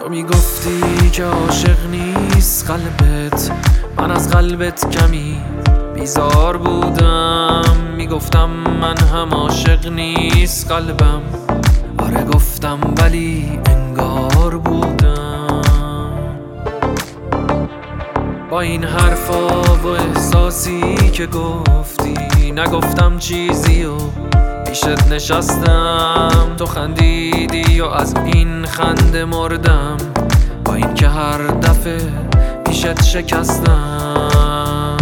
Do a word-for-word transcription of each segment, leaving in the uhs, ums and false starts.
تو میگفتی که عاشق نیست قلبت، من از قلبت کمی بیزار بودم. میگفتم من هم عاشق نیست قلبم، آره گفتم ولی انگار بودم. با این حرفا و احساسی که گفتی نگفتم چیزی و پیشت نشستم. تو خندیدی و از این خنده مردم، با این که هر دفعه پیشت شکستم.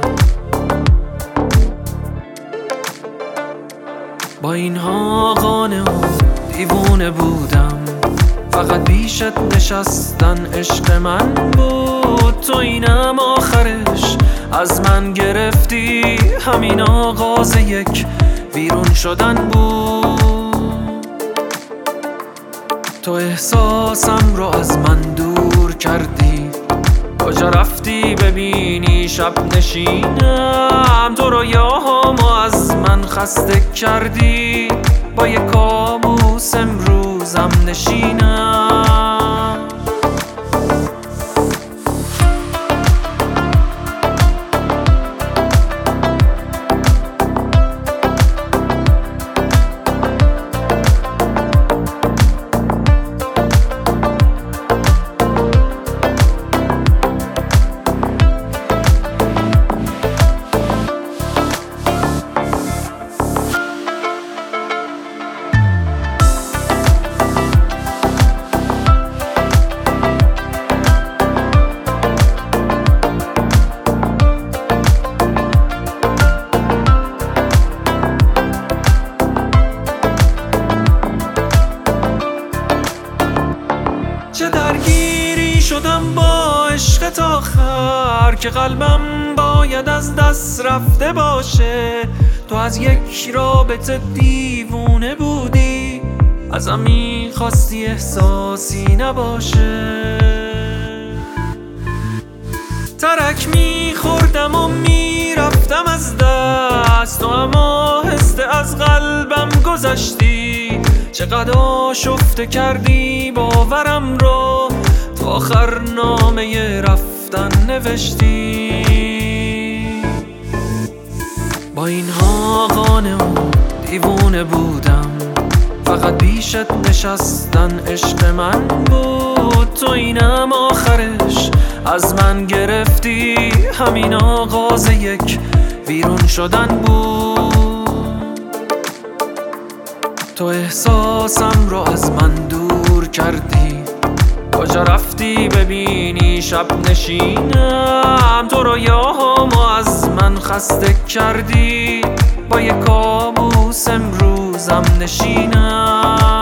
با اینها قانع و دیوونه بودم، فقط پیشت نشستن عشق من بود. تو اینم آخرش از من گرفتی، همین آغاز یک بیرون شدن بود. تو احساسم رو از من دور کردی، کجا رفتی ببینی شب نشینم. تو رویاهامو از من خسته کردی، با یک کابوس امروزم نشینم. چه درگیری شدم با عشقت آخر، که قلبم باید از دست رفته باشه. تو از یک رابطه دیوونه بودی، ازم میخواستی احساسی نباشه. ترک میخوردم و میرفتم از دست، تو اما هسته از قلبم گذشتی. چقدر آشفته کردی باورم رو، تو آخر نامه رفتن نوشتی. با اینها قانع و دیوونه بودم، فقط پیشت نشستن عشق من بود. تو اینم آخرش از من گرفتی، همین آغاز یک بیرون شدن بود. تو احساسم رو از من دور کردی، کجا رفتی ببینی شب نشینم. تو رویاهامو از من خسته کردی، با یک کابوس امروزم نشینم.